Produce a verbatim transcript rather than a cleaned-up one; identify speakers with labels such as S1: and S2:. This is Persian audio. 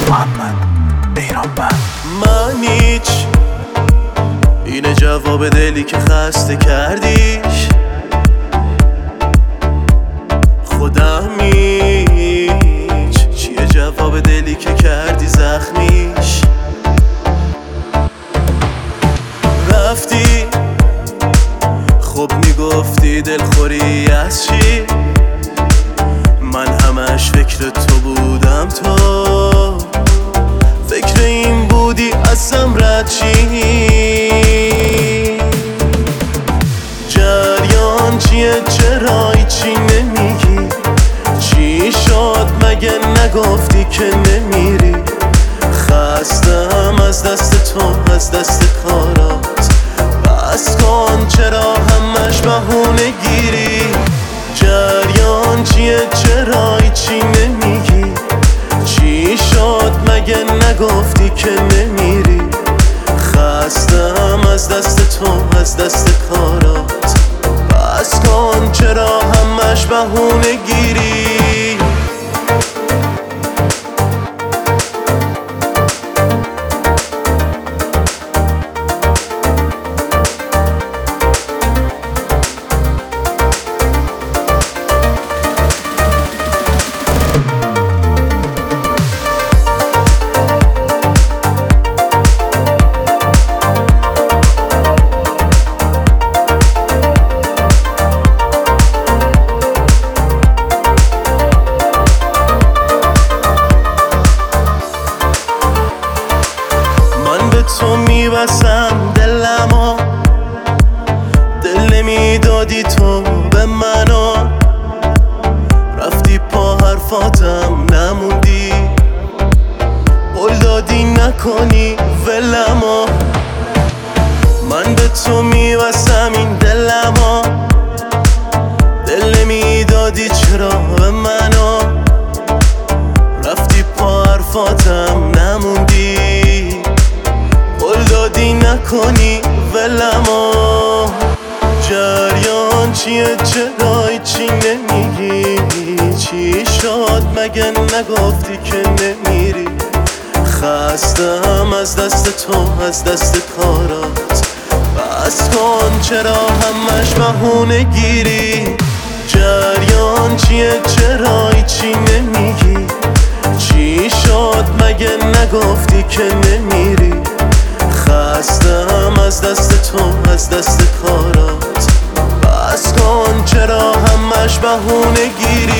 S1: محمد ایرانبند.
S2: من هیچ اینه جواب دلی که خسته کردیش، خودم هیچ چیه جواب دلی که کردی زخمیش. رفتی خب میگفتی دلخوری از چی، من همش فکر تو بودم، تو فکر این بودی ازم رد چی. جریان چیه چرا چی نمیگی، چی شد مگه نگفتی که نمیری. خستم از دست تو از دست کارات، بس کن چرا همش بهونه گیری. جریان چیه چرا چی نمیگی، چی شد مگه نگفتی که نمیری. خستم از دست تو از دست کارات، بس کن چرا همش بهونه گیری. تو میبسم دلمو، دل نمیدادی تو به منو. رفتی پا حرفاتم نموندی، قول دادی نکنی ولمو. من به تو میبسم این دلمو، دل نمیدادی چرا به منو. رفتی پا حرفاتم نموندی، دادی نکنی ولمو. جریان چیه چرا چی نمیگی، چی شد مگه نگفتی که نمیری. خستم از دست تو از دست کارات، بس کن چرا همش بهونه گیری. جریان چیه چرا چی نمیگی، چی شد مگه نگفتی که نمیری. خستم از دست تو از دست کارات، بس کن چرا همش بهونه گیری.